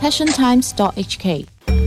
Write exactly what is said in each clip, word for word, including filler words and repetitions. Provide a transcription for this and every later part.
passion times dot h k。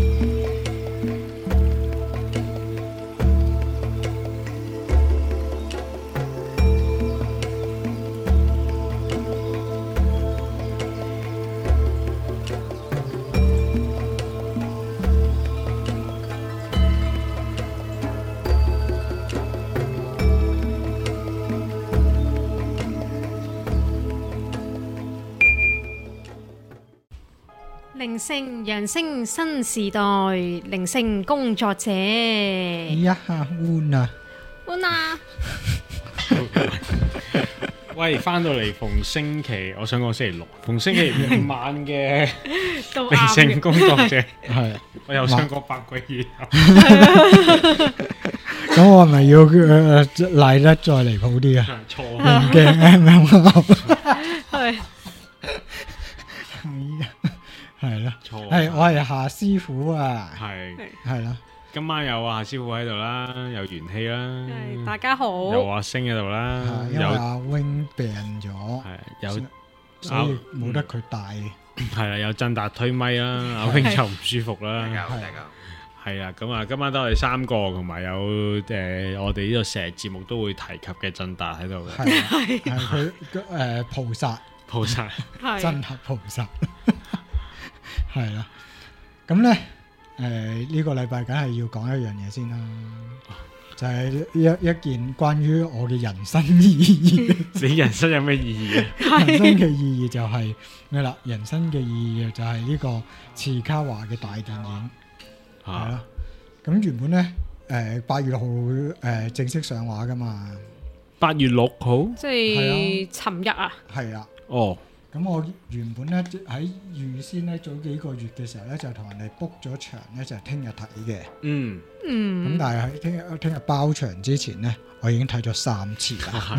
靈性揚升新時代，靈性工作者。 呀，Una 啊 Una， 喂，翻到嚟逢星期，我想講星期六，逢星期五晚嘅都靈性啱嘅。 工作者， 係， 我又想講百鬼夜遊。 咁我係咪要誒賴得再離譜啲啊？ 錯唔驚咁樣係係咯， 錯， 係我係夏師傅啊， 係係啦， 今晚有阿夏師傅喺度啦，有元氣啦， 係大家好。 有阿星喺度啦， 係因為有阿 wing 病咗， 係有所以冇得佢帶， 係啦，有振達推咪啦，阿 wing 就唔舒服啦。 係係啊，咁啊，今晚都係三個，同埋有誒，我哋呢度成日節目都會提及嘅振達喺度嘅， 係啊係佢誒菩薩， 菩薩係真係菩薩，係啦。咁咧誒呢個禮拜梗係要講一樣嘢先啦，就係一一件關於我嘅人生意義。 你人生有咩意義啊？ 人生嘅意義就係咩啦？人生嘅意義就係呢個次卡華嘅大電影。係啦，咁原本咧，誒八月六號誒正式上畫噶嘛， 八月六號， 即係尋日啊。 係啊， 哦， 咁我原本咧喺預先咧早幾個月嘅時候咧就同人哋 book 咗場咧就係聽日睇嘅， 嗯， 咁嗯， 但係喺聽日聽日包場之前咧，我已經睇咗三次啦，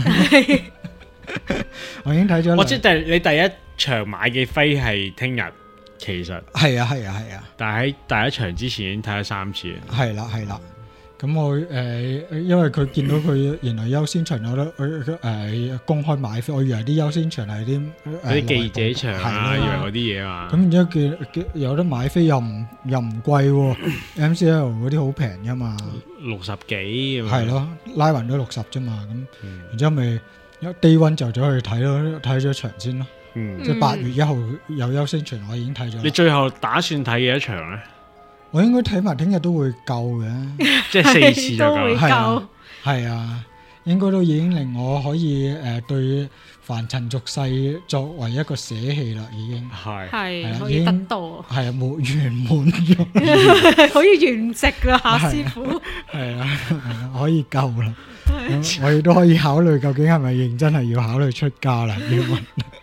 我已經睇咗兩， 我知，但係你第一場買嘅飛係聽日，其實， 係啊係啊係啊， 但係喺第一場之前已經睇咗三次啦。 係啦係啦。咁我誒、呃，因為佢見到佢原來優先場有得誒、呃、公開買飛，我以為啲優先場係啲嗰啲記者場啊， 係以為嗰啲嘢嘛。 咁然之後見見有得買飛又唔又唔貴喎，M C L 嗰啲好平噶嘛， 六十幾咁。 係咯，拉勻都六十啫嘛，咁嗯， 然之後咪一 day one 就走去睇咯，睇咗場先咯， 嗯， 即係八月一號有優先場，我已經睇咗啦。 你最後打算睇幾多場咧？ 我應該睇埋聽日都會夠嘅。 即係四次就都會夠。 係夠啊，係啊，應該都已經令我可以誒、呃、對凡塵俗世作為一個捨棄啦，已經係。 係可以得到， 係啊，冇圓滿咗， 可以圓寂啦，夏師傅。 係啊，係啊，可以夠啦。咁我亦都可以考慮究竟係咪認真係要考慮出家啦？要問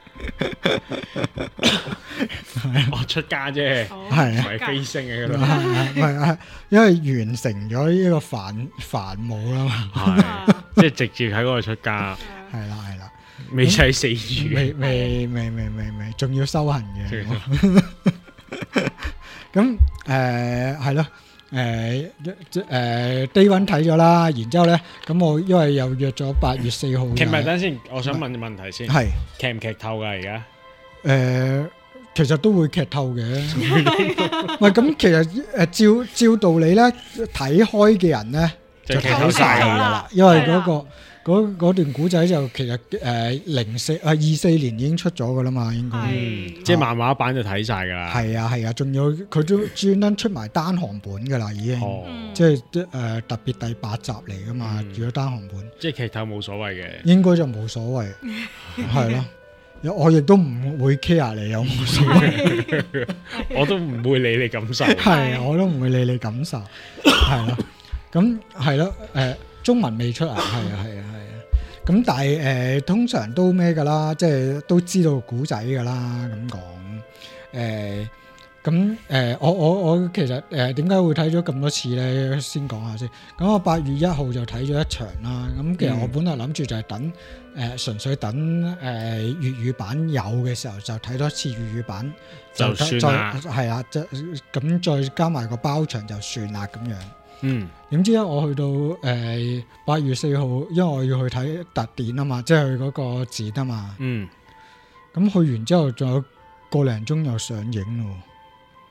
我出家啫， 好係啊唔係飛升嘅嗰度。 係啊，唔係啊，因為完成咗呢個繁繁務啦嘛， 係，即係直接喺嗰度出家， 係啦係啦， 未使死住。 未未未未未未，仲要修行嘅。 仲咁誒係咯，誒誒 day one 睇咗啦，然之後咧，咁我因為又約咗八月四號， 其實唔係等先，我想問問題先， 係劇唔劇透㗎而家？ 誒，其實都會劇透嘅。喂，咁其實誒照照道理咧，睇開嘅人咧就劇就睇透晒㗎晒㗎啦，因為嗰個嗰嗰段古仔就其實誒零四啊二四年已經出咗㗎啦嘛，應該。 係嗯，即係漫畫版就睇晒㗎啦。 係啊係啊，仲有佢都專登出埋單行本噶啦，已經， 哦， 即係誒、呃、特別第八集嚟噶嘛， 嗯如果單行本即係劇透冇所謂嘅。 應該就冇所謂，係咯。有我亦都唔會 care 你有冇所謂， 我都唔會理你感受。 係啊，我都唔會理你感受，係咯。咁係咯，誒、中文未出啊，係啊係啊係啊。咁但係誒、呃、通常都咩噶啦，即係都知道古仔噶啦，咁講誒。咁誒，我我我其實誒點解會睇咗咁多次咧？先講下先。咁我八月一號就睇咗一場啦。咁其實我本來諗住就係等誒純粹等誒粵語版有嘅時候就睇多次粵語版， 就算啦再係啊，即咁再加埋個包場就算啦咁樣。 嗯， 點知咧我去到誒八月四號，因為我要去睇特典啊嘛，即係去嗰個展啊嘛。 嗯， 咁去完之後仲有個零鐘又上映咯。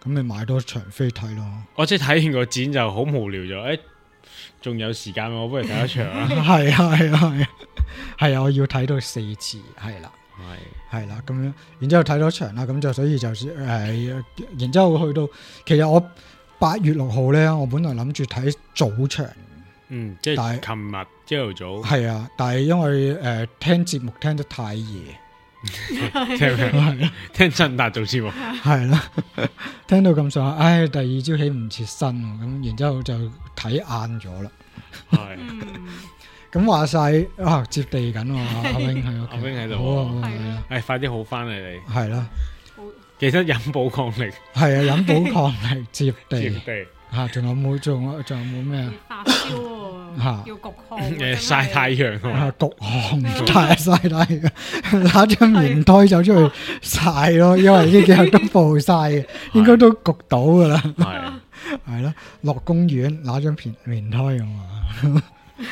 咁你買多場飛睇咯。 我即係睇完個展就好無聊咗，誒，仲有時間我不如睇一場啊！ 係啊係啊係啊，係啊！我要睇到四次，係啦， 係係啦，咁樣，然之後睇多場啦，咁就所以就誒、呃，然之後去到，其實我八月六號咧，我本來諗住睇早場， 嗯，即係琴日朝頭早， 係啊，但係因為誒、呃、聽節目聽得太夜。 聽咩？聽陳達做節目， 係啦，聽到咁上下，唉，第二朝起唔切身，咁然之後就睇晏咗啦。 係， 咁話晒啊，接地緊喎，阿 wing 喺屋企， 阿 wing 喺度， 好啊，係啊， 誒，快啲好翻嚟你， 係啦， 記得飲寶礦力， 係啊，飲寶礦力接地， 接地， 吓，仲有冇？仲有仲有冇咩啊？ 發燒喎， 吓， 要焗汗， 誒，曬太陽啊， 焗汗，太曬太陽，拿張棉胎走出去曬咯，因為呢幾日都暴曬嘅，應該都焗到噶啦。 係係咯，落公園拿張棉棉胎咁啊。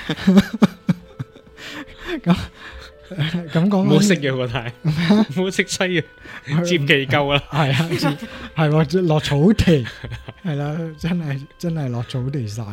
咁咁講， 唔好識嘅個太，唔好識西嘅，接地夠啦。 係啊，係喎，落草地，係啦，真係真係落草地曬。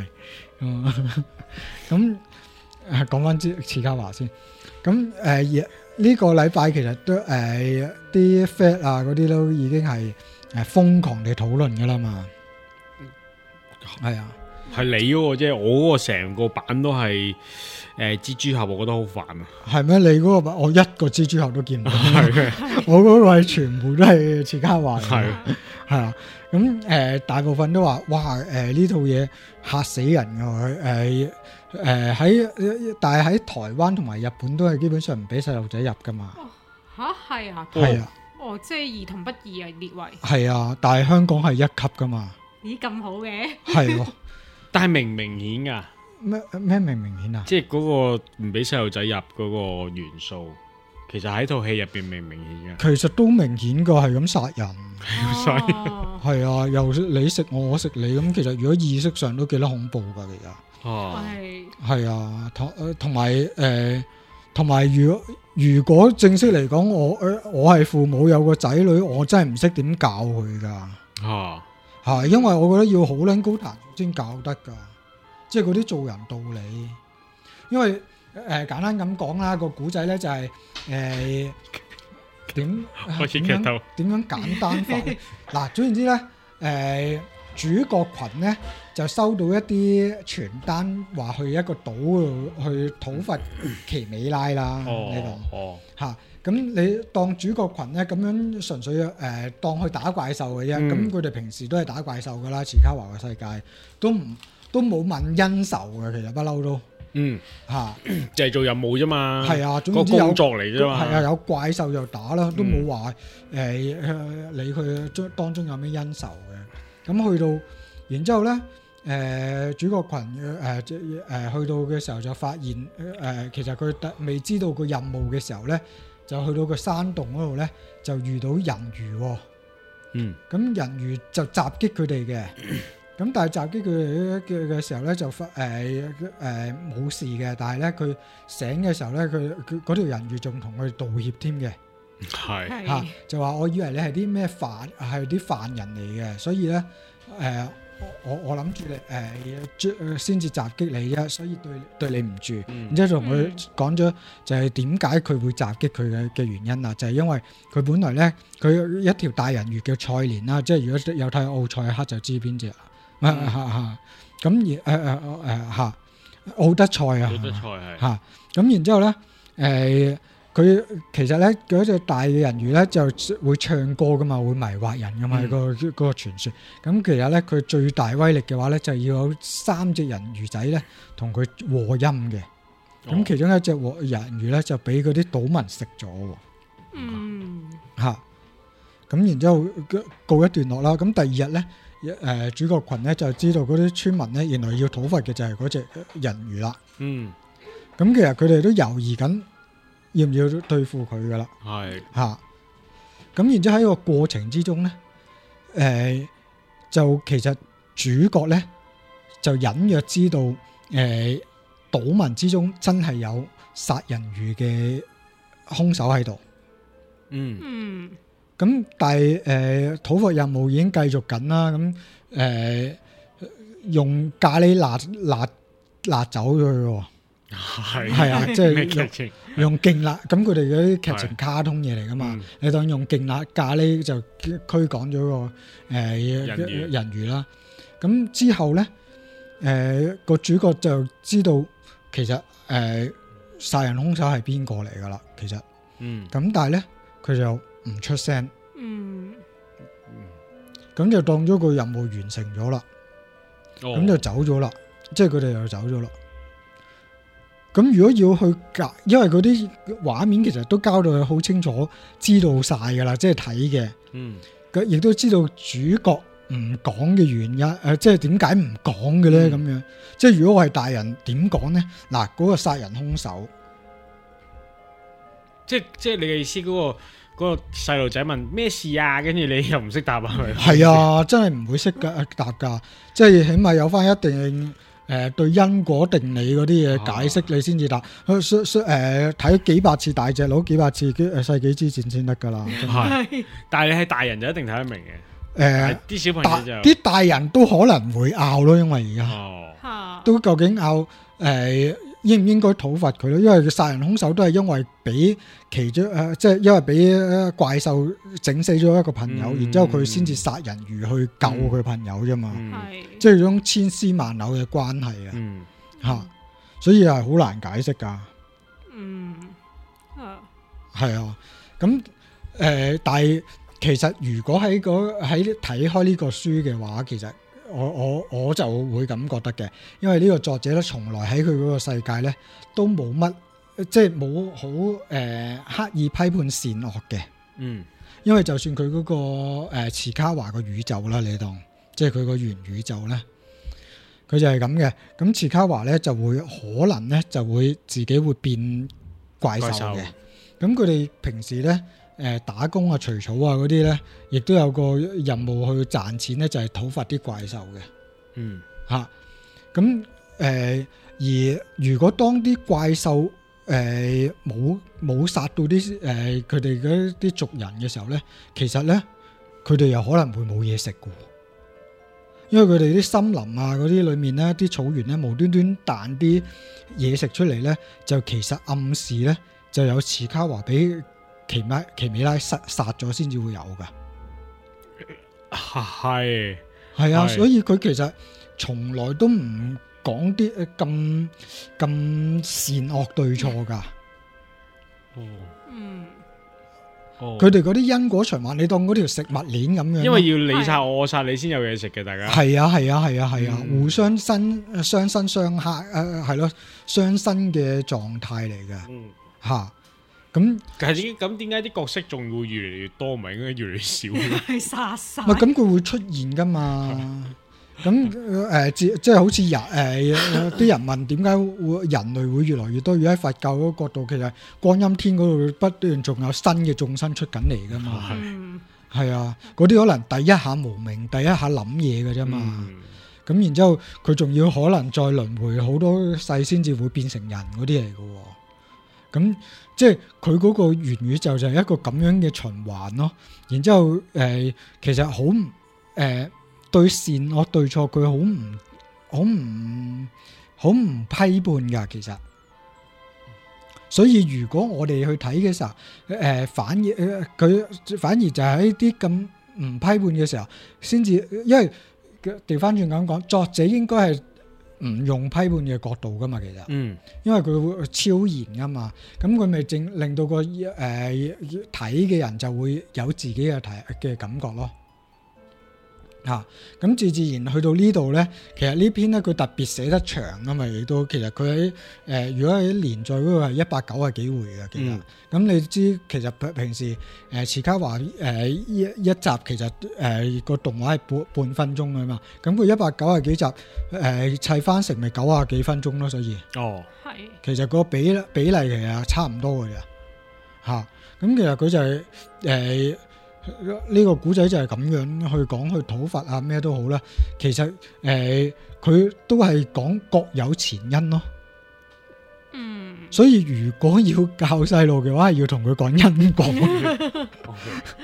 咁誒講翻支次卡華先，咁誒呢個禮拜其實都誒啲 Fat 啊嗰啲都已經係誒瘋狂地討論噶啦嘛。係啊， 係你嗰個啫，我嗰個成個版都係誒蜘蛛俠，我覺得好煩啊。 係咩？你嗰個版我一個蜘蛛俠都見唔到，我嗰個係全部都係切卡華。係係啊，咁誒、呃、大部分都話哇誒呢套嘢嚇死人噶，誒誒喺但係喺台灣同埋日本都係基本上唔俾細路仔入噶嘛。 吓係啊， 係啊， 哦即係兒童不宜啊列為。係啊，但係香港係一級噶嘛。 咦咁好嘅？係喎， 但係明唔明顯噶？ 咩咩明唔明顯啊？ 即係嗰個唔俾細路仔入嗰個元素，其實喺套戲入邊明唔明顯噶？ 其實都明顯噶，係咁殺人， 所以係啊，又你食我，我食你，咁其實如果意識上都幾得恐怖噶，其實。 哦， 係啊，同同埋誒，同埋如果如果正式嚟講，我我係父母有個仔女，我真係唔識點教佢噶。 啊。 係，因為我覺得要好撚高談先教得㗎，即係嗰啲做人道理。因為誒、呃、簡單咁講啦，個古仔咧就係誒點開始劇透點樣簡單法嗱，總言之咧誒、呃、主角群咧就收到一啲傳單，話去一個島度去討伐奇美拉啦。 哦， 呢個哦嚇。咁你當主角群咧咁樣純粹誒、呃、當去打怪獸嘅啫，咁佢哋平時都係打怪獸噶啦，茨卡華嘅世界都唔都冇問恩仇嘅，其實不嬲都，嗯嚇， 就係做任務啫嘛， 係啊， 個工作嚟啫嘛， 係啊，有怪獸就打啦，都冇話誒理佢中當中有咩恩仇嘅。咁去到然之後咧，誒、呃、主角群誒誒去到嘅時候就發現誒、呃、其實佢未知道個任務嘅時候咧。就去到個山洞嗰度咧，就遇到人魚、哦，嗯，咁人魚就襲擊佢哋嘅，咁但係襲擊佢哋嘅嘅時候咧，就發誒誒冇事嘅，但係咧佢醒嘅時候咧，佢佢嗰條人魚仲同佢道歉添嘅，係嚇、啊，就話我以為你係啲咩犯係啲犯人嚟嘅，所以咧誒。呃我我我諗住你誒先至襲擊你啫，所以對對你唔住。嗯、然之後同佢講咗就係點解佢會襲擊佢嘅嘅原因啦，就係、是、因為佢本來咧佢一條大人魚叫賽蓮啦，即係如果有睇奧賽克就知邊隻啊嚇嚇。咁而誒誒誒嚇奧德賽啊，奧德賽係嚇。咁然之後咧誒。佢其實咧嗰隻大嘅人魚咧就會唱歌噶嘛，會迷惑人噶嘛，嗯、個嗰個傳說。咁其實咧佢最大威力嘅話咧，就要有三隻人魚仔咧同佢和音嘅。咁、哦、其中一隻和人魚咧就俾嗰啲島民食咗。嗯。嚇、啊！咁然之後告一段落啦。咁第二日咧，誒、呃、主角群咧就知道嗰啲村民咧原來要討伐嘅就係嗰隻人魚啦。嗯。咁其實佢哋都猶豫緊。要唔要對付佢噶啦？係嚇，咁然之後喺個過程之中咧，誒、呃、就其實主角咧就隱約知道，誒、呃、島民之中真係有殺人魚嘅兇手喺度。嗯嗯， 咁但係誒討伐任務已經繼續緊啦，咁誒、呃、用咖喱辣辣辣走咗佢喎， 係係啊，即係咩劇情？ 用勁辣，咁佢哋嗰啲劇情卡通嘢嚟噶嘛， 嗯你當用勁辣咖喱就驅趕咗個誒、呃、 人魚人魚啦。咁之後咧，誒、呃、個主角就知道其實誒、呃、殺人兇手係邊個嚟噶啦，其實， 嗯， 咁但係咧佢就唔出聲， 嗯， 咁就當咗個任務完成咗啦，咁、 咁就走咗啦，即係佢哋就走咗啦。咁如果要去隔，因為嗰啲畫面其實都交代好清楚，知道晒噶啦，即係睇嘅。 嗯， 佢亦都知道主角唔講嘅原因，誒、呃，即係點解唔講嘅咧？咁、 嗯、 樣，即係如果我係大人，點講咧？嗱，嗰個殺人兇手， 即係即係你嘅意思嗰、嗰個。嗰個細路仔問咩事啊，跟住你又唔識答啊？ 係啊，真係唔會識噶答噶，即係起碼有翻一定誒、呃、對因果定理嗰啲嘢解釋，你先至答。誒誒睇幾百次大隻佬，幾百次誒世紀之戰先得噶啦。 係，但係你係大人就一定睇得明嘅。誒、 呃， 啲小朋友就啲大人都可能會拗咯，因為而家、 哦、 都究竟拗誒。呃應唔應該討伐佢咧？因為佢殺人兇手都係因為俾其中誒、呃，即係因為俾怪獸整死咗一個朋友，嗯、然之後佢先至殺人魚去救佢朋友啫嘛。 嗯、 即係種千絲萬縷嘅關係啊！嚇、 嗯啊，所以係好難解釋㗎。 嗯，啊， 係啊。咁誒、呃，但係其實如果喺嗰喺睇開呢個書嘅話，其實。我我我就會咁覺得嘅，因為呢個作者咧，從來喺佢嗰個世界咧都冇乜，即係冇好誒刻意批判善惡嘅。嗯，因為就算佢嗰、嗰個誒茨、呃、卡華個宇宙啦，你當即係佢個元宇宙咧，佢就係咁嘅。咁茨卡華咧就會可能咧就會自己會變怪獸嘅。咁佢哋平時咧。誒打工啊、除草啊嗰啲咧，亦都有個任務去賺錢咧，就係討伐啲怪獸嘅。嗯，嚇咁誒。而如果當啲怪獸誒冇冇殺到啲誒佢哋嗰啲族人嘅時候咧，其實咧佢哋又可能會冇嘢食嘅，因為佢哋啲森林啊嗰啲裏面咧，啲草原咧無端端彈啲嘢食出嚟咧，就其實暗示咧就有茨卡華俾。奇美奇美拉殺殺咗先至會有噶，係係啊，所以佢其實從來都唔講啲咁咁善惡對錯噶。哦，嗯，哦，佢哋嗰啲因果循環，你當嗰條食物鏈咁樣，因為要你殺我，我殺你先有嘢食嘅，大家係啊係啊係啊係啊，互相身相生相克誒係咯，相生嘅狀態嚟嘅，嗯吓。咁，但係點咁點解啲角色仲會越嚟越多，唔係應該越嚟越少？係殺晒。唔係咁，佢會出現噶嘛？咁誒，即即係好似人誒，啲人問點解會人類會越來越多？如果喺佛教嗰個角度，其實觀音天嗰度不斷仲有新嘅眾生出緊嚟噶嘛？係係啊，嗰啲可能第一下無明，第一下諗嘢嘅啫嘛。咁然之後佢仲要可能再輪迴好多世先至會變成人嗰啲嚟嘅。咁即係佢嗰個元宇宙就係一個咁樣嘅循環咯。然之後誒、呃，其實好誒、呃、對善惡對錯，佢好唔好唔好唔批判噶。其實，所以如果我哋去睇嘅時候，誒、呃、反而佢、呃、反而就喺啲咁唔批判嘅時候，先至因為調翻轉咁講，作者應該係。唔用批判嘅角度噶嘛，其實，嗯，因為佢會超然噶嘛，咁佢咪正令到個誒睇嘅人就會有自己嘅睇嘅感覺咯，嚇、啊，咁自自然去到呢度咧，其實呢篇咧佢特別寫得長啊嘛，亦都其實佢喺誒如果喺連載嗰個係一百九十幾回嘅，其實，咁、嗯、你知其實平時誒茨卡華誒一一集其實誒個、呃、動畫係半半分鐘啊嘛，咁佢一百九十幾集誒、呃、砌翻成咪九十幾分鐘咯，所以哦，係，其實個比比例其實差唔多嘅咋嚇，咁其實佢就係、是、誒。呃呢個古仔就係咁樣去講去討伐啊咩都好啦，其實誒佢、呃、都係講各有前因咯。嗯，所以如果要教細路嘅話，係要同佢講因果。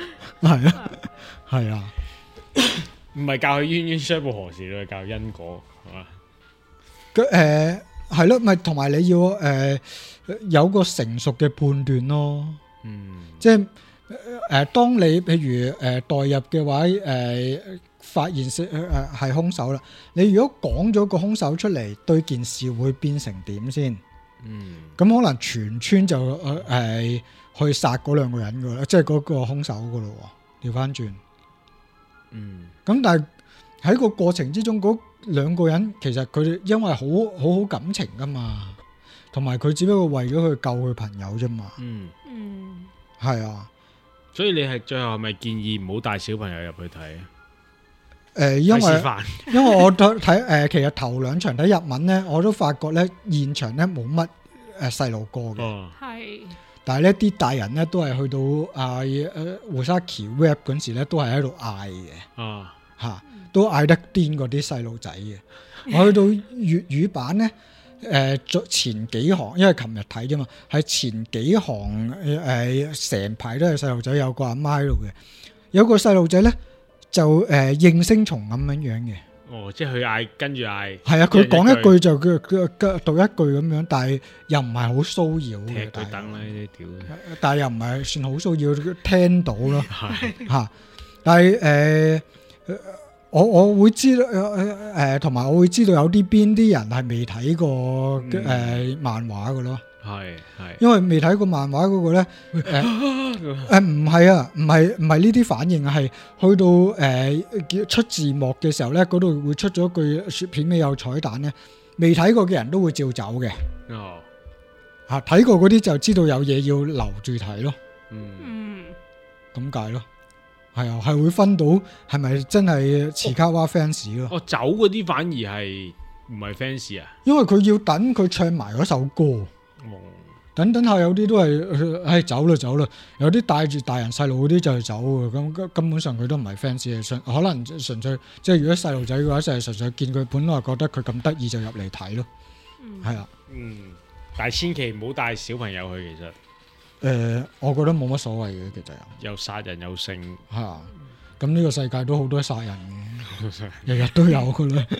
係啊，係啊， 唔係教佢冤冤相報何時咯，教因果係嘛？ 佢誒係咯，咪同埋你要誒、呃、有個成熟嘅判斷咯。 嗯， 即係誒、呃，當你譬如誒、呃、代入嘅話，誒、呃、發現是誒係兇手啦。你如果講咗個兇手出嚟，對件事會變成點先？ 嗯， 咁可能全村就誒、呃、去殺嗰兩個人噶啦，即係嗰個兇手噶咯。調翻轉， 嗯， 咁但係喺個過程之中，嗰兩個人其實佢哋因為好好好感情噶嘛，同埋佢只不過為咗去救佢朋友啫嘛。 嗯， 嗯， 係啊。 所以你係最後係咪建議唔好帶小朋友入去睇啊？ 誒、呃，因為睇示範因為我睇睇誒，其實頭兩場睇日文咧，我都發覺咧現場咧冇乜誒細路哥嘅， 哦， 係， 但係咧啲大人咧都係去到啊誒胡沙奇 rap 嗰時咧，都係喺度嗌嘅啊， 嚇，都嗌得癲過啲細路仔嘅。我去到粵語版咧，誒、前幾行，因為琴日睇啫嘛，係前幾行誒成排都係細路仔，有個阿媽喺度嘅，有個細路仔咧。就誒、呃、應聲蟲咁樣樣嘅， 哦，即係佢嗌跟住嗌， 係啊，佢講一句就佢佢佢讀一句咁樣，但係又唔係好騷擾踢嘅， 佢等啦呢啲屌， 但係又唔係算好騷擾，聽到咯係嚇。但係誒、呃，我我會知道誒，同、呃、埋我會知道有啲邊啲人係未睇過誒、 嗯呃、漫畫嘅咯。 係係， 因為未睇過漫畫嗰個咧，誒誒唔係啊，唔係唔係呢啲反應啊，係去到誒、呃、出字幕嘅時候咧，嗰度會出咗句雪片尾有彩蛋咧，未睇過嘅人都會照走嘅。 哦， 嚇睇過嗰啲就知道有嘢要留住睇咯， 嗯， 嗯， 咁解咯，係啊，係會分到係咪真係慈卡娃 fans 咯？ 哦，走嗰啲反而係唔係 fans 啊？ 因為佢要等佢唱埋嗰首歌。 哦， 等等下有啲都係，唉走啦走啦，有啲帶住大人細路嗰啲就係走嘅，咁根本上佢都唔係 fans，純可能純粹即係如果細路仔嘅話，就係純粹見佢本來覺得佢咁得意就入嚟睇咯，係啊， 嗯，但係千祈唔好帶小朋友去，其實誒、呃，我覺得冇乜所謂嘅，其實又殺人又性， 係啊，咁呢個世界都好多殺人嘅，日日都有噶啦。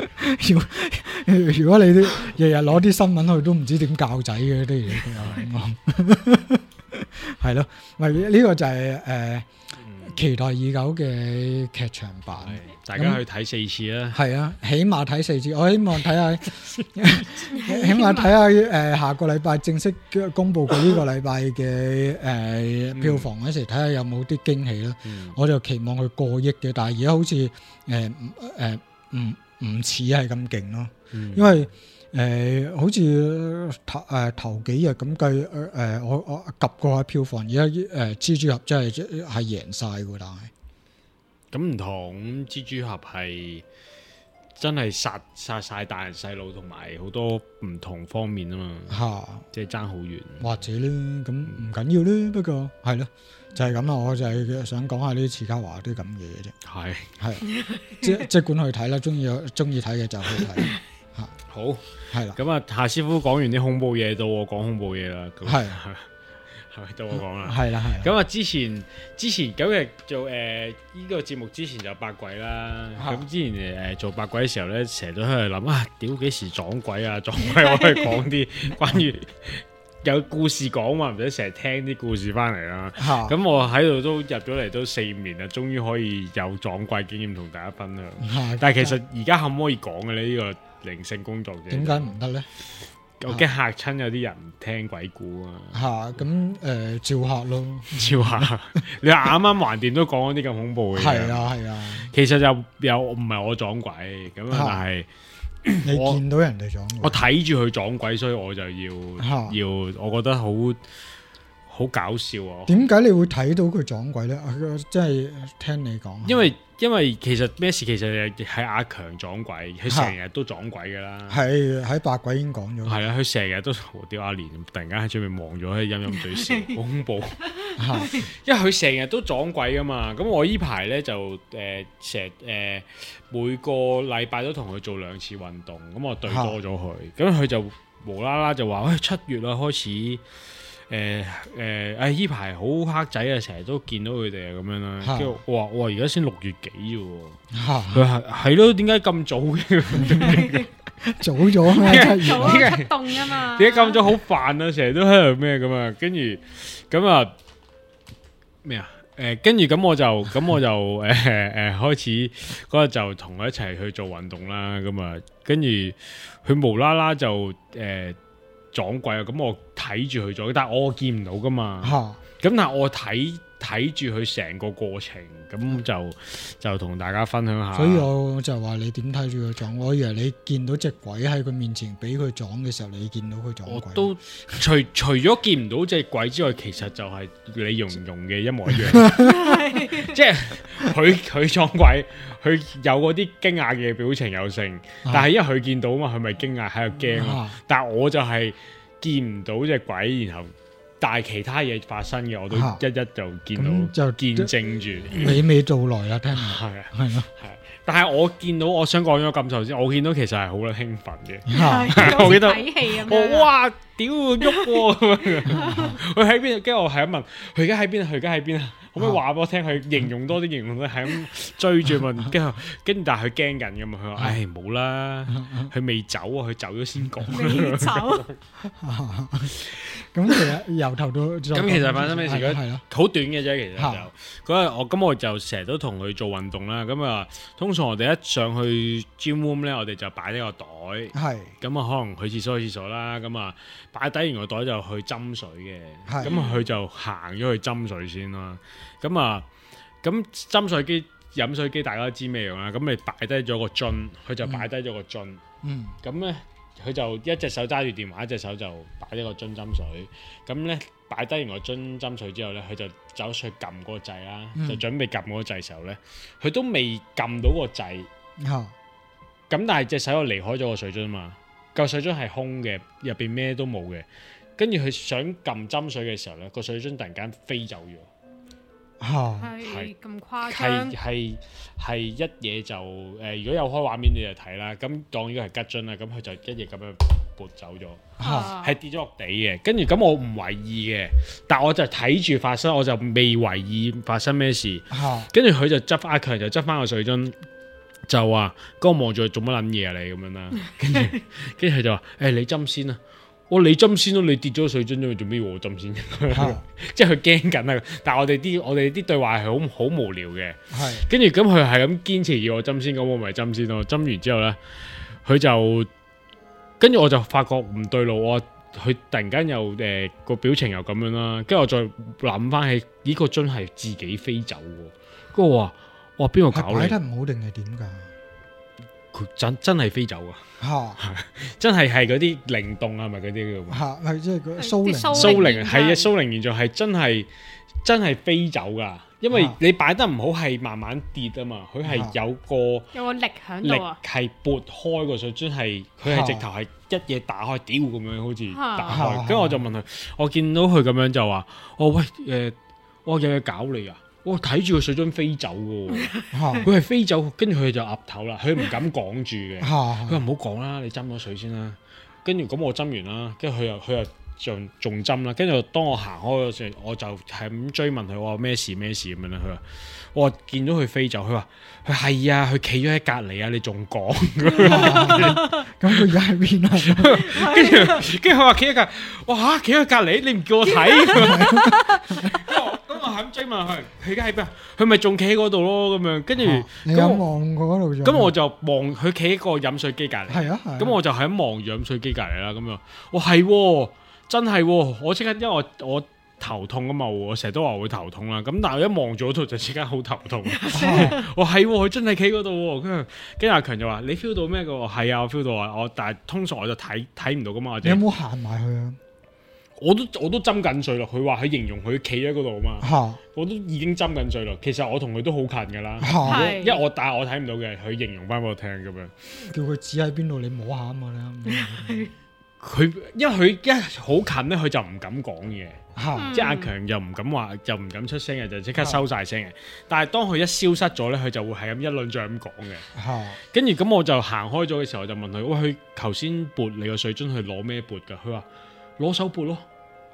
如果你啲日日攞啲新聞去，都唔知點教仔嘅啲嘢，佢又講，係咯，咪呢個就係、是、誒、呃嗯、期待已久嘅劇場版， 大家去睇四次啦。 係啊，起碼睇四次，我希望睇下，起碼睇下誒下個禮拜正式公佈過呢個禮拜嘅誒票房嗰時，睇下有冇啲驚喜啦。 嗯、我就期望佢過億嘅，但係而家好似誒誒唔唔似係咁勁咯，嗯、因為誒、呃、好似頭誒頭幾日咁計誒，我我及過下票房，而家誒蜘蛛俠真係係贏晒嘅，但係咁唔同，蜘蛛俠係真係殺殺晒大人細路同埋好多唔同方面啊嘛， 嚇， 即係爭好遠。 或者咧，咁唔緊要咧，不過係咯。就係咁啦，我就係想講下呢啲慈嘉華啲咁嘢嘅啫。係係，即即管去睇啦，中意中意睇嘅就去睇嚇。 好係啦， 咁啊，夏師傅講完啲恐怖嘢，到我講恐怖嘢啦。 係係咪到我講啦？ 係啦係。 咁啊，之前之前九日做誒呢個節目之前就八鬼啦。咁之前誒做八鬼嘅時候咧，成日都喺度諗啊，屌幾時撞鬼啊？撞鬼我可以講啲關於。有故事講嘛，唔使成日聽啲故事翻嚟啦。咁、啊、我喺度都入咗嚟都四五年啦，終於可以有撞鬼經驗同大家分享。啊、但係其實而家可唔可以講嘅咧？呢、呢個靈性工作者點解唔得咧？我驚嚇親有啲人聽鬼故啊。嚇咁誒，照嚇咯，照嚇。你話啱啱橫掂都講嗰啲咁恐怖嘅嘢。係啊係啊。其實就有唔係我撞鬼咁啊，但係。你見到人哋撞鬼，我睇住佢撞鬼，所以我就要、啊、要，我覺得好好搞笑啊！點解你會睇到佢撞鬼咧？即係聽你講，因為因為其實咩事？其實係阿強撞鬼，佢成日都撞鬼噶啦。係喺八鬼已經講咗。係啊，佢成日都屌阿蓮，突然間喺出面望咗，喺陰陰嘴笑，好恐怖。因為佢成日都撞鬼噶嘛，咁我呢排咧就誒成日誒每個禮拜都同佢做兩次運動，咁我對多咗佢，咁佢就無啦啦就話：喂、哎，七月啦開始。誒、 誒誒，誒依排好黑仔啊，成日都見到佢哋啊咁樣啦。跟住我話我話而家先六月幾啫喎，佢話係咯，點解咁早嘅？ 早咗咩？ 早出動啊嘛！ 點解咁早好煩啊？成日都喺度咩咁啊？跟住咁啊咩啊？誒跟住咁我就咁我就誒誒開始嗰日就同佢一齊去做運動啦。咁啊跟住佢無啦啦就誒撞鬼啊！咁我睇住佢撞，但係我見唔到噶嘛。咁但係我睇睇住佢成個過程，咁就就同大家分享下。 所以我就話你點睇住佢撞？我以為你見到隻鬼喺佢面前俾佢撞嘅時候，你見到佢撞鬼。 我都除除咗見唔到隻鬼之外，其實就係你形容嘅一模一樣。即係佢佢撞鬼，佢有嗰啲驚訝嘅表情有剩，但係因為佢見到嘛，佢咪驚訝喺度驚咯。啊、但係我就係見唔到隻鬼，然後。但係其他嘢發生嘅，我都一一就見到，啊、就見證住娓娓道來啦，聽埋係啊， 係咯， 係。但係我見到，我想講咗咁頭先，我見到其實係好興奮嘅。 係， 我記得睇戲咁樣。 哇！屌喐喎咁樣，佢喺邊？跟住我係咁問，佢而家喺邊啊？佢而家喺邊啊？可唔可以話俾我聽？佢形容多啲，形容多啲，係咁追住問。跟住跟住，但係佢驚緊㗎嘛？佢話：唉，冇啦，佢未走啊，佢走咗先講。 未走。 咁其實由頭到咁， 其實發生咩事？係咯， 好短嘅啫。其實就嗰日我咁我就成日都同佢做運動啦。咁啊，通常我哋一上去 gym room 咧，我哋就擺呢個袋。係。咁啊，可能去廁所去廁所啦。咁啊，擺低完個袋就去斟水嘅。係。咁啊，佢就行咗去斟水先啦。咁啊，咁斟水機、飲水機大家都知咩用啦。咁你擺低咗個樽，佢就擺低咗個樽。嗯。咁咧。佢就一隻手揸住電話，一隻手就擺呢個樽斟水。咁咧擺低完個樽斟水之後咧，佢就走去撳嗰個掣啦，嗯、就準備撳嗰個掣時候咧，佢都未撳到個掣。咁、啊、但係隻手又離開咗個水樽嘛，個水樽係空嘅，入邊咩都冇嘅。跟住佢想撳斟水嘅時候咧，個水樽突然間飛走咗。 係咁誇張， 係係係一嘢就誒、呃，如果有開畫面你就睇啦。咁當呢個係吉樽啦，咁佢就一嘢咁樣撥走咗，係、啊、跌咗落地嘅。跟住咁我唔為意嘅，但我就睇住發生，我就未為意發生咩事。跟住佢就執阿強就執翻個水樽，就話：嗰個望住佢做乜撚嘢啊你咁樣啦。跟住跟住佢就話：誒、欸、你斟先啦。我你斟先咯，你跌咗水樽咗，做咩我斟先？即係佢驚緊啊！但係我哋啲我哋啲對話係好好無聊嘅。係，跟住咁佢係咁堅持要我斟先，咁我咪斟先咯。斟完之後咧，佢就跟住我就發覺唔對路，我佢突然間又誒個表情又咁樣啦。跟住我再諗翻起呢個樽係自己飛走喎。跟住我話：哇邊個搞你？ 擺得唔好定係點㗎？ 佢真真係飛走啊！真係係嗰啲靈動啊，咪嗰啲叫嚇， 係即係嗰蘇靈蘇靈係啊，蘇靈現象係真係真係飛走噶，因為你擺得唔好係慢慢跌啊嘛，佢係有個有個力喺度啊， 係撥開個水樽，係佢係直頭係一嘢打開，屌咁樣好似打開，跟住我就問佢，我見到佢咁樣就話：哦喂，誒，我有嘢搞你啊！我睇住個水樽飛走嘅，佢係飛走，跟住佢就岌頭啦，佢唔敢講住嘅，佢話唔好講啦，你斟咗水先啦。跟住咁我斟完啦，跟住佢又佢又仲仲斟啦。跟住當我行開嗰時，我就係咁追問佢，我話咩事咩事咁樣啦。佢話我見到佢飛走，佢話佢係啊，佢企咗喺隔離啊，你仲講？ 咁佢而家喺邊啊？ 跟住跟住佢話企喺隔，哇嚇企喺隔離，你唔叫我睇？我係咁追問佢，佢而家喺邊？佢咪仲企喺嗰度咯？咁樣跟住， 你有望過嗰度？ 咁我就望佢企喺個飲水機隔籬。係啊，咁我就係咁望住飲水機隔籬啦。咁樣，我係真係，我即刻，因為我我頭痛啊嘛，我成日都話會頭痛啦。咁但係一望住嗰度就即刻好頭痛。我係，佢真係企嗰度。跟住，跟住阿強就話：你 feel 到咩？我係啊，我 feel 到啊。我但係通常我就睇睇唔到噶嘛。 你有冇行埋去啊？ 我都我都斟緊水咯，佢話佢形容佢企喺嗰度嘛，啊、我都已經斟緊水咯。其實我同佢都好近噶啦，啊、因為我但係我睇唔到嘅，佢形容翻俾我聽咁樣。 叫佢指喺邊度，你摸下啊嘛你。 佢因為佢一好近咧，佢就唔敢講嘢，啊、即係阿強又唔敢話，又唔敢出聲嘅，就即刻收晒聲嘅。啊、但係當佢一消失咗咧，佢就會係咁一輪嘴咁講嘅。跟住咁我就行開咗嘅時候，我就問佢：喂，佢頭先撥你個水樽去攞咩撥㗎？佢話。攞手撥咯，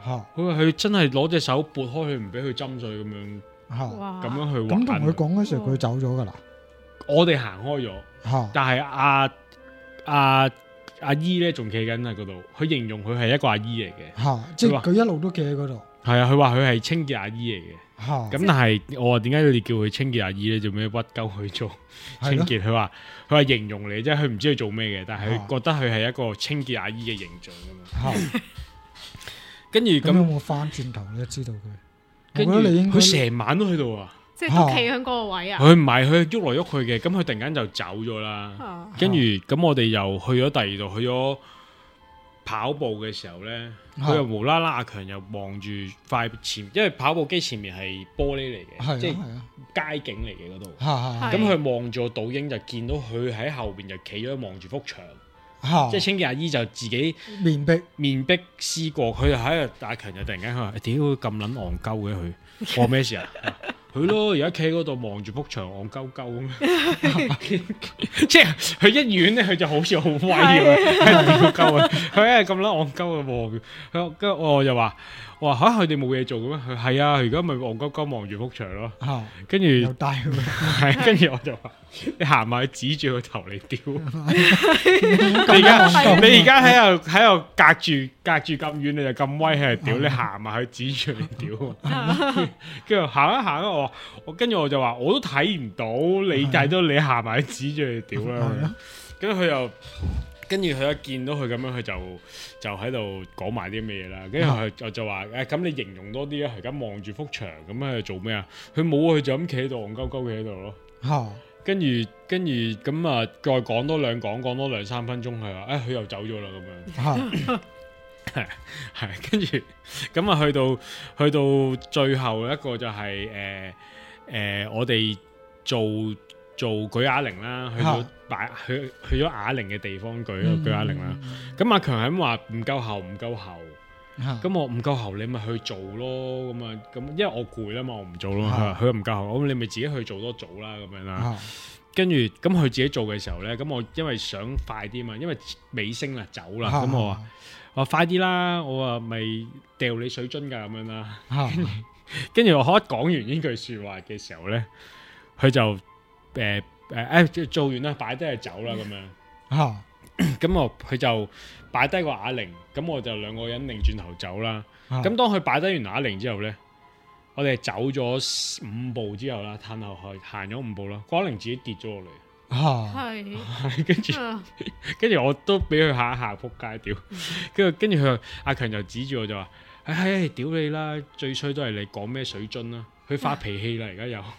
佢話佢真係攞隻手撥開佢，唔俾佢斟水咁樣，咁樣去玩。 咁同佢講嗰時候，佢走咗噶啦。 我哋行開咗，但係阿阿阿姨咧仲企緊喺嗰度。佢形容佢係一個阿姨嚟嘅， 嚇，即係佢一路都企喺嗰度。係啊，佢話佢係清潔阿姨嚟嘅。嚇，咁但係我話點解你哋叫佢清潔阿姨咧？做咩屈鳩去做清潔？佢話佢話形容你，即係佢唔知佢做咩嘅，但係佢覺得佢係一個清潔阿姨嘅形象㗎嘛。嚇，跟住咁有冇翻轉頭咧？知道佢？ 跟住佢成晚都喺度啊！ 即係都企喺嗰個位啊！ 佢唔係佢喐來喐去嘅，咁佢突然間就走咗啦。跟住咁我哋又去咗第二度，去咗跑步嘅時候咧，佢又無啦啦阿強又望住塊前，因為跑步機前面係玻璃嚟嘅，即係街景嚟嘅嗰度。咁佢望住個倒影就見到佢喺後邊就企咗望住幅牆。即係清潔阿姨就自己面壁面壁思過，佢就喺度。阿強就突然間佢話：屌咁撚戇鳩嘅佢，我咩事啊？佢咯，而家企喺嗰度望住幅牆，戇鳩鳩咁。即係佢一遠咧，佢就好似好威咁，屌鳩啊！佢係咁撚戇鳩嘅望。佢跟住我就話：我話嚇佢哋冇嘢做嘅咩？佢係啊，而家咪戇鳩鳩望住幅牆咯。跟住又帶佢， 係跟住我就話：你行埋去指住個頭嚟屌。你而家你而家喺度喺度隔住隔住咁遠，你就咁威喺度屌，你行埋去指住嚟屌，跟住行一行啊！我我跟住我就話我都睇唔到，你睇到你行埋去指住嚟屌啦。跟住佢又跟住佢一見到佢咁樣，佢就就喺度講埋啲咩嘢啦。跟住佢就就話誒，咁你形容多啲啊！而家望住幅牆咁喺度做咩啊？佢冇，佢就咁企喺度戇鳩鳩企喺度咯。跟住跟住咁啊，再講多兩講，講多兩三分鐘，係話，誒，佢又走咗啦咁樣。係係，跟住咁啊，去到去到最後一個就係誒誒，我哋做做舉啞鈴啦，去到擺去去咗啞鈴嘅地方舉舉啞鈴啦。咁阿強係咁話唔夠喉，唔夠喉。咁我唔夠喉，你咪去做咯。咁啊，咁因為我攰啦嘛，我唔做咯。佢話佢唔夠喉，咁你咪自己去做多組啦，咁樣啦。跟住咁佢自己做嘅時候咧，咁我因為想快啲嘛，因為尾聲啦，走啦。咁我話我快啲啦，我話咪掉你水樽噶咁樣啦。跟住我一講完呢句說話嘅時候咧，佢就誒誒誒做完啦，擺低就走啦咁樣。咁我佢就擺低個啞鈴，咁我就兩個人擰轉頭走啦。咁、啊、當佢擺低完啞鈴之後咧，我哋走咗五步之後啦，褪後去行咗五步啦，個啞鈴自己跌咗落嚟。係，跟住跟住我都俾佢嚇一嚇，撲街屌！跟住跟住佢阿強就指住我就話：唉、哎，屌你啦！最衰都係你講咩水樽啦，佢發脾氣啦，而家又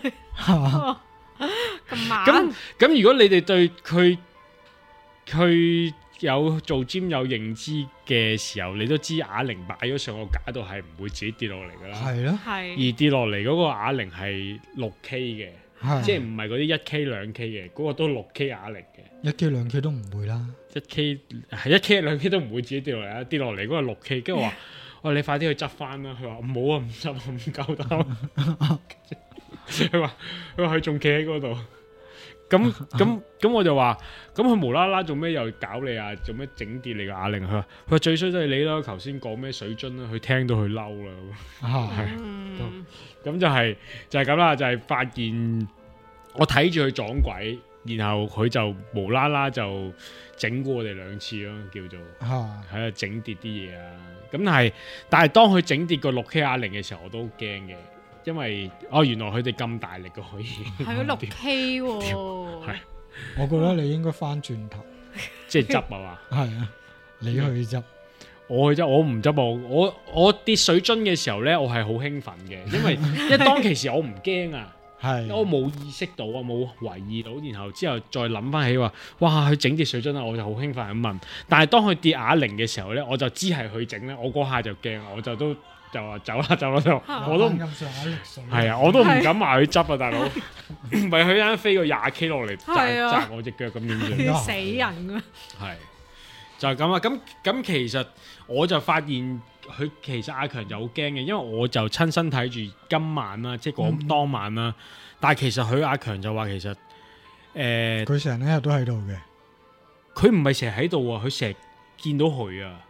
咁慢。 咁咁，如果你哋對佢，佢有做 gym 有認知嘅時候，你都知啞鈴擺咗上個架度係唔會自己跌落嚟噶啦。係咯，而跌落嚟嗰個啞鈴係六 K 嘅，即係唔係嗰啲一 K 兩 K 嘅，嗰個都六 K 啞鈴嘅。 一 K 兩 K 都唔會啦， 一 K 係一 K 兩 K 都唔會自己跌落嚟啊！跌落嚟嗰個六 K， 跟住我話：我你快啲去執翻啦！佢話唔好啊，唔執，唔夠膽。佢話佢話佢仲企喺嗰度。咁咁咁我就話，咁佢無啦啦做咩又搞你啊？做咩整跌你個啞鈴？佢話佢話最衰都係你啦！頭先講咩水樽啦，佢聽到佢嬲啦。係，咁就係就係咁啦，就係發現我睇住佢撞鬼，然後佢就無啦啦就整過我哋兩次咯，叫做喺度整跌啲嘢啊。咁但係但係當佢整跌個六 K 啞鈴嘅時候，我都驚嘅。因為哦，原來佢哋咁大力嘅可以係六 K 喎， 係， 我覺得你應該翻轉頭， 即係執啊嘛， 係啊，你去執， 我去執，我唔執我我我跌水樽嘅時候咧，我係好興奮嘅，因為因為當其時我唔驚啊，係，我冇意識到啊，冇懷疑到，然後之後再諗翻起話，哇，佢整跌水樽啊，我就好興奮咁問，但係當佢跌啞鈴嘅時候咧，我就知係佢整咧，我嗰下就驚，我就都。就話走啦走啦就，我都唔係啊，我都唔敢埋去執啊，大佬，唔係佢啱飛個廿 K 落嚟砸砸我隻腳咁點算？ 死人啊！ 係就係咁啊！咁咁其實我就發現佢其實阿強就好驚嘅，因為我就親身睇住今晚啦，即係嗰當晚啦。嗯、但係其實佢阿強就話其實誒， 佢成日都喺度嘅， 佢唔係成日喺度啊，佢成日見到佢啊。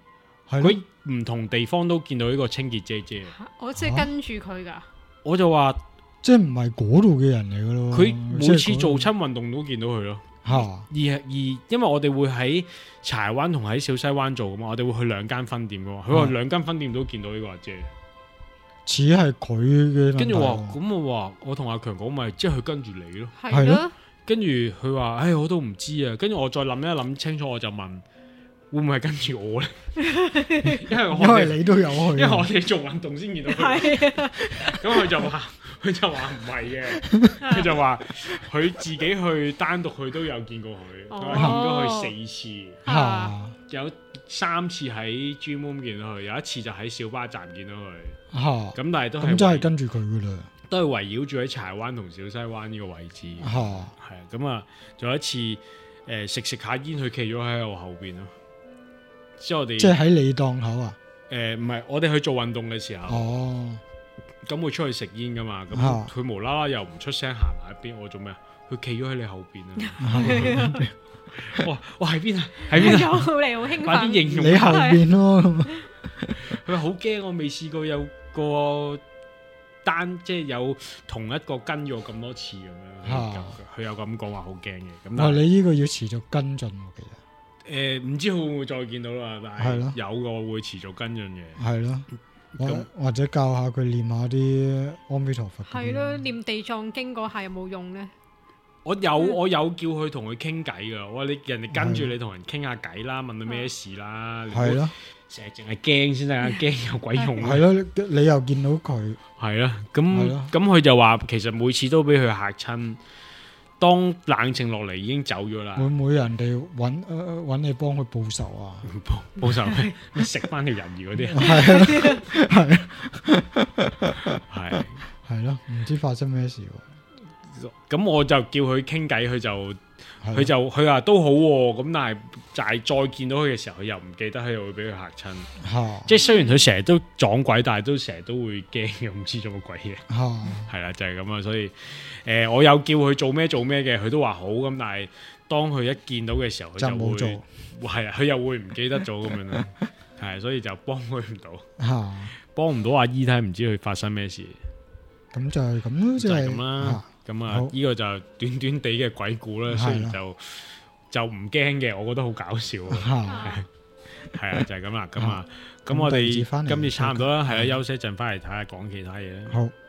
佢唔同地方都見到呢個清潔姐姐。 我即係跟住佢㗎。 我就話即係唔係嗰度嘅人嚟㗎咯。 佢每次做親運動都見到佢咯。 嚇！ 而而因為我哋會喺柴灣同喺小西灣做㗎嘛，我哋會去兩間分店㗎嘛。佢話兩間分店都見到呢個阿姐。 似係佢嘅。 跟住話咁我話我同阿強講咪，即係佢跟住你咯。 係咯。 跟住佢話：唉，我都唔知啊。跟住我再諗一諗清楚，我就問：會唔會係跟住我咧？因為我因為你都有去， 因為我哋做運動先見到佢。咁佢就話：佢就話唔係嘅，佢就話佢自己去單獨去都有見過佢，佢見到佢四次， 嚇有三次喺 G Moon 見到佢，有一次就喺小巴站見到佢。 嚇！ 咁但係都係咁真係跟住佢㗎啦。 都係圍繞住喺柴灣同小西灣呢個位置。係啊，咁啊，仲有一次誒食食下煙，佢企咗喺我後邊咯。之後我哋即係喺你檔口啊？ 誒唔係，我哋去做運動嘅時候。 哦。 咁會出去食煙噶嘛？咁佢無啦啦又唔出聲行埋一邊，我做咩啊？佢企咗喺你後邊啊！哇哇喺邊啊？喺邊啊？ 好嚟好興奮。 快啲形容你後邊咯。 佢好驚，我未試過有個。單即係有同一個跟咗咁多次咁樣，佢有咁講話好驚嘅。咁哦，你呢個要持續跟進喎，其實誒唔知會唔會再見到啦，但係有個會持續跟進嘅。 係咯，咁或者教下佢念下啲阿彌陀佛。 係咯，念地藏經嗰下有冇用咧？ 我有我有叫佢同佢傾偈噶，我話你人哋跟住你同人傾下偈啦，問佢咩事啦。係咯。成日淨係驚先得，驚有鬼用。 係咯，你又見到佢， 係啦，咁咁佢就話其實每次都俾佢嚇親，當冷靜落嚟已經走咗啦。 會唔會人哋揾誒揾你幫佢報仇啊？ 報報仇咩？食翻條人魚嗰啲。 係啊，係係係咯，唔知發生咩事喎。 咁我就叫佢傾偈，佢就。佢就佢話都好喎，咁但係就係再見到佢嘅時候，佢又唔記得，佢又會俾佢嚇親。即係雖然佢成日都撞鬼，但係都成日都會驚，又唔知做乜鬼嘢。係啦，就係咁啊。所以誒，我有叫佢做咩做咩嘅，佢都話好。咁但係當佢一見到嘅時候，佢就冇做。係啊，佢又會唔記得咗咁樣咯。係，所以就幫佢唔到，幫唔到阿姨睇，唔知佢發生咩事。 咁就係咁咯，就係咁啦。咁啊，呢個就短短地嘅鬼故啦，雖然就就唔驚嘅，我覺得好搞笑。係啊，就係咁啦。咁啊，咁我哋今次差唔多啦，係啦，休息一陣翻嚟睇下講其他嘢啦。 好。